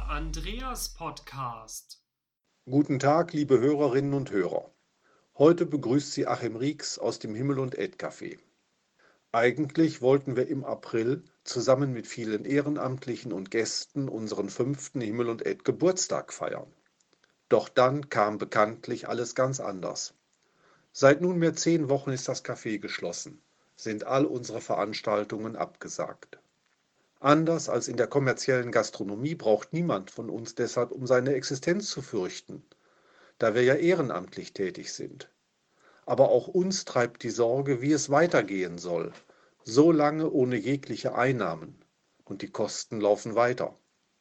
Andreas Podcast. Guten Tag, liebe Hörerinnen und Hörer. Heute begrüßt Sie Achim Rieks aus dem Himmel und Ed Café. Eigentlich wollten wir im April zusammen mit vielen Ehrenamtlichen und Gästen unseren 5. Himmel und Ed Geburtstag feiern. Doch dann kam bekanntlich alles ganz anders. Seit nunmehr 10 Wochen ist das Café geschlossen, sind all unsere Veranstaltungen abgesagt. Anders als in der kommerziellen Gastronomie braucht niemand von uns deshalb um seine Existenz zu fürchten, da wir ja ehrenamtlich tätig sind. Aber auch uns treibt die Sorge, wie es weitergehen soll, so lange ohne jegliche Einnahmen, und die Kosten laufen weiter.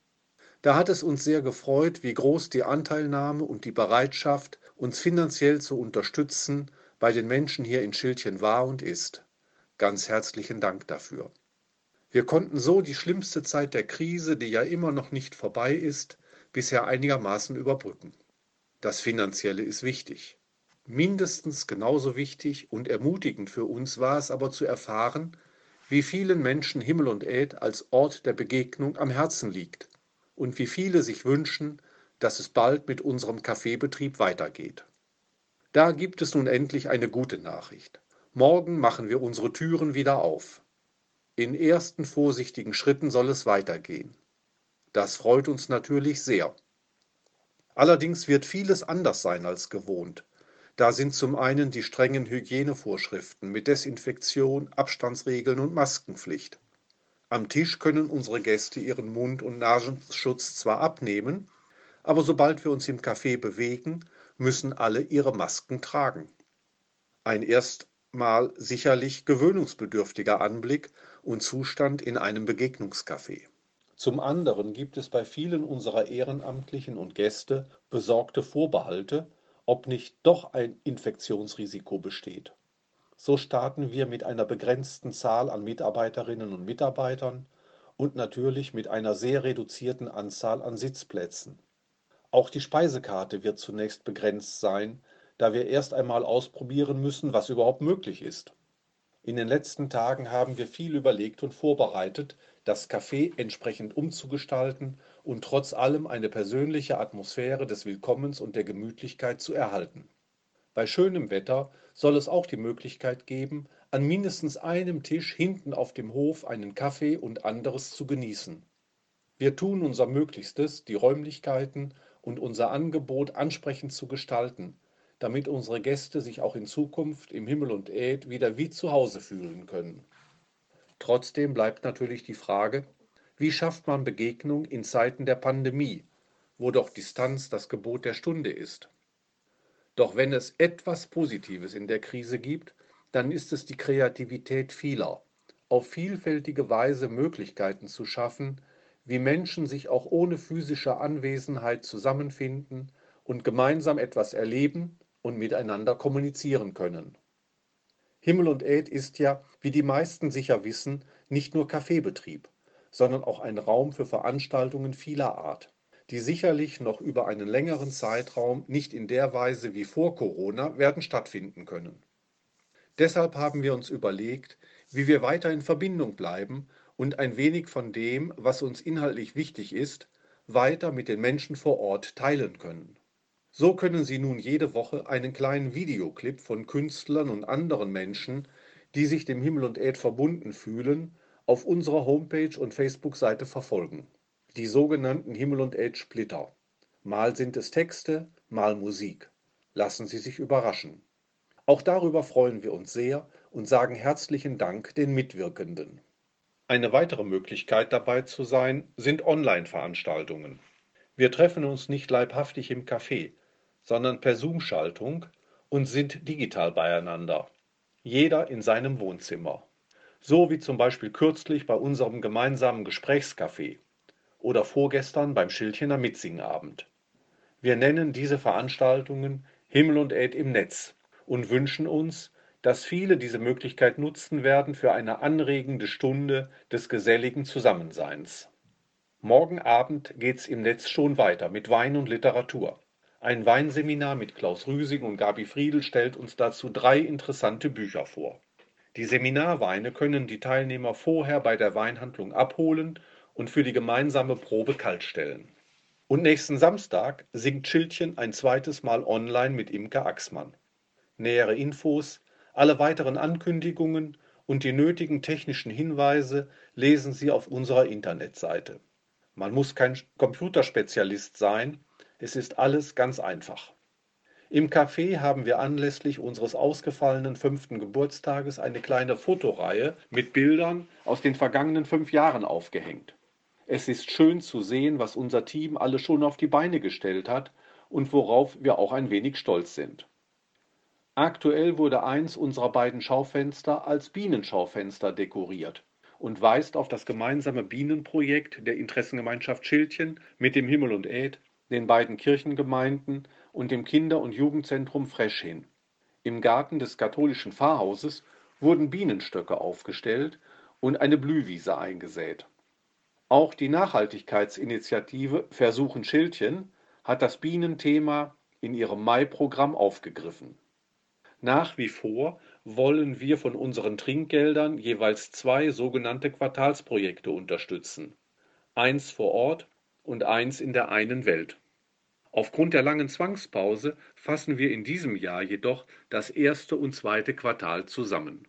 Da hat es uns sehr gefreut, wie groß die Anteilnahme und die Bereitschaft, uns finanziell zu unterstützen, bei den Menschen hier in Schildchen war und ist. Ganz herzlichen Dank dafür. Wir konnten so die schlimmste Zeit der Krise, die ja immer noch nicht vorbei ist, bisher einigermaßen überbrücken. Das Finanzielle ist wichtig. Mindestens genauso wichtig und ermutigend für uns war es aber zu erfahren, wie vielen Menschen Himmel und Ed als Ort der Begegnung am Herzen liegt und wie viele sich wünschen, dass es bald mit unserem Kaffeebetrieb weitergeht. Da gibt es nun endlich eine gute Nachricht. Morgen machen wir unsere Türen wieder auf. In ersten vorsichtigen Schritten soll es weitergehen. Das freut uns natürlich sehr. Allerdings wird vieles anders sein als gewohnt. Da sind zum einen die strengen Hygienevorschriften mit Desinfektion, Abstandsregeln und Maskenpflicht. Am Tisch können unsere Gäste ihren Mund- und Nasenschutz zwar abnehmen, aber sobald wir uns im Café bewegen, müssen alle ihre Masken tragen. Ein erstmal sicherlich gewöhnungsbedürftiger Anblick und Zustand in einem Begegnungscafé. Zum anderen gibt es bei vielen unserer Ehrenamtlichen und Gäste besorgte Vorbehalte, ob nicht doch ein Infektionsrisiko besteht. So starten wir mit einer begrenzten Zahl an Mitarbeiterinnen und Mitarbeitern und natürlich mit einer sehr reduzierten Anzahl an Sitzplätzen. Auch die Speisekarte wird zunächst begrenzt sein, da wir erst einmal ausprobieren müssen, was überhaupt möglich ist. In den letzten Tagen haben wir viel überlegt und vorbereitet, das Café entsprechend umzugestalten und trotz allem eine persönliche Atmosphäre des Willkommens und der Gemütlichkeit zu erhalten. Bei schönem Wetter soll es auch die Möglichkeit geben, an mindestens einem Tisch hinten auf dem Hof einen Kaffee und anderes zu genießen. Wir tun unser Möglichstes, die Räumlichkeiten und unser Angebot ansprechend zu gestalten, damit unsere Gäste sich auch in Zukunft im Himmel und Ed wieder wie zu Hause fühlen können. Trotzdem bleibt natürlich die Frage, wie schafft man Begegnung in Zeiten der Pandemie, wo doch Distanz das Gebot der Stunde ist. Doch wenn es etwas Positives in der Krise gibt, dann ist es die Kreativität vieler, auf vielfältige Weise Möglichkeiten zu schaffen, wie Menschen sich auch ohne physische Anwesenheit zusammenfinden und gemeinsam etwas erleben und miteinander kommunizieren können. Himmel und Ed ist ja, wie die meisten sicher wissen, nicht nur Kaffeebetrieb, sondern auch ein Raum für Veranstaltungen vieler Art, die sicherlich noch über einen längeren Zeitraum nicht in der Weise wie vor Corona werden stattfinden können. Deshalb haben wir uns überlegt, wie wir weiter in Verbindung bleiben und ein wenig von dem, was uns inhaltlich wichtig ist, weiter mit den Menschen vor Ort teilen können. So können Sie nun jede Woche einen kleinen Videoclip von Künstlern und anderen Menschen, die sich dem Himmel und Erd verbunden fühlen, auf unserer Homepage und Facebook-Seite verfolgen. Die sogenannten Himmel und Erd Splitter. Mal sind es Texte, mal Musik. Lassen Sie sich überraschen. Auch darüber freuen wir uns sehr und sagen herzlichen Dank den Mitwirkenden. Eine weitere Möglichkeit dabei zu sein, sind Online-Veranstaltungen. Wir treffen uns nicht leibhaftig im Café, sondern per Zoom-Schaltung und sind digital beieinander, jeder in seinem Wohnzimmer. So wie zum Beispiel kürzlich bei unserem gemeinsamen Gesprächscafé oder vorgestern beim Schildchener Mitsingabend. Wir nennen diese Veranstaltungen Himmel und Erd im Netz und wünschen uns, dass viele diese Möglichkeit nutzen werden für eine anregende Stunde des geselligen Zusammenseins. Morgen Abend geht's im Netz schon weiter mit Wein und Literatur. Ein Weinseminar mit Klaus Rüsing und Gabi Friedl stellt uns dazu 3 interessante Bücher vor. Die Seminarweine können die Teilnehmer vorher bei der Weinhandlung abholen und für die gemeinsame Probe kaltstellen. Und nächsten Samstag singt Schildchen ein zweites Mal online mit Imke Axmann. Nähere Infos, alle weiteren Ankündigungen und die nötigen technischen Hinweise lesen Sie auf unserer Internetseite. Man muss kein Computerspezialist sein, es ist alles ganz einfach. Im Café haben wir anlässlich unseres ausgefallenen 5. Geburtstages eine kleine Fotoreihe mit Bildern aus den vergangenen 5 Jahren aufgehängt. Es ist schön zu sehen, was unser Team alles schon auf die Beine gestellt hat und worauf wir auch ein wenig stolz sind. Aktuell wurde eins unserer beiden Schaufenster als Bienenschaufenster dekoriert und weist auf das gemeinsame Bienenprojekt der Interessengemeinschaft Schildchen mit dem Himmel und Äd, den beiden Kirchengemeinden und dem Kinder- und Jugendzentrum Fresch hin. Im Garten des katholischen Pfarrhauses wurden Bienenstöcke aufgestellt und eine Blühwiese eingesät. Auch die Nachhaltigkeitsinitiative Versuchen Schildchen hat das Bienenthema in ihrem Mai-Programm aufgegriffen. Nach wie vor wollen wir von unseren Trinkgeldern jeweils 2 sogenannte Quartalsprojekte unterstützen, eins vor Ort und eins in der einen Welt. Aufgrund der langen Zwangspause fassen wir in diesem Jahr jedoch das erste und zweite Quartal zusammen.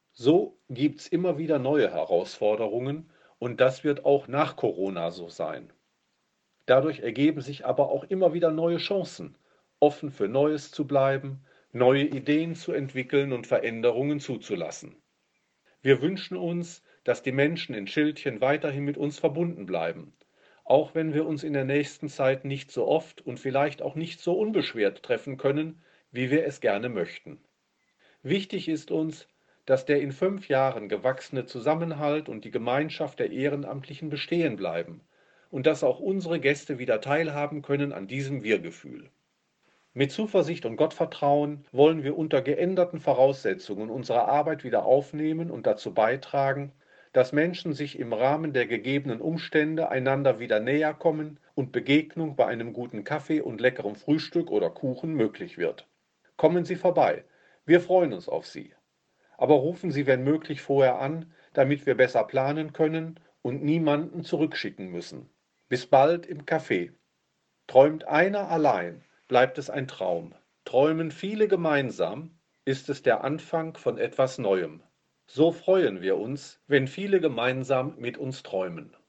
So gibt's immer wieder neue Herausforderungen und das wird auch nach Corona so sein. Dadurch ergeben sich aber auch immer wieder neue Chancen, offen für Neues zu bleiben, neue Ideen zu entwickeln und Veränderungen zuzulassen. Wir wünschen uns, dass die Menschen in Schildchen weiterhin mit uns verbunden bleiben, auch wenn wir uns in der nächsten Zeit nicht so oft und vielleicht auch nicht so unbeschwert treffen können, wie wir es gerne möchten. Wichtig ist uns, dass der in 5 Jahren gewachsene Zusammenhalt und die Gemeinschaft der Ehrenamtlichen bestehen bleiben und dass auch unsere Gäste wieder teilhaben können an diesem Wir-Gefühl. Mit Zuversicht und Gottvertrauen wollen wir unter geänderten Voraussetzungen unsere Arbeit wieder aufnehmen und dazu beitragen, dass Menschen sich im Rahmen der gegebenen Umstände einander wieder näher kommen und Begegnung bei einem guten Kaffee und leckerem Frühstück oder Kuchen möglich wird. Kommen Sie vorbei, wir freuen uns auf Sie. Aber rufen Sie wenn möglich vorher an, damit wir besser planen können und niemanden zurückschicken müssen. Bis bald im Café. Träumt einer allein, bleibt es ein Traum. Träumen viele gemeinsam, ist es der Anfang von etwas Neuem. So freuen wir uns, wenn viele gemeinsam mit uns träumen.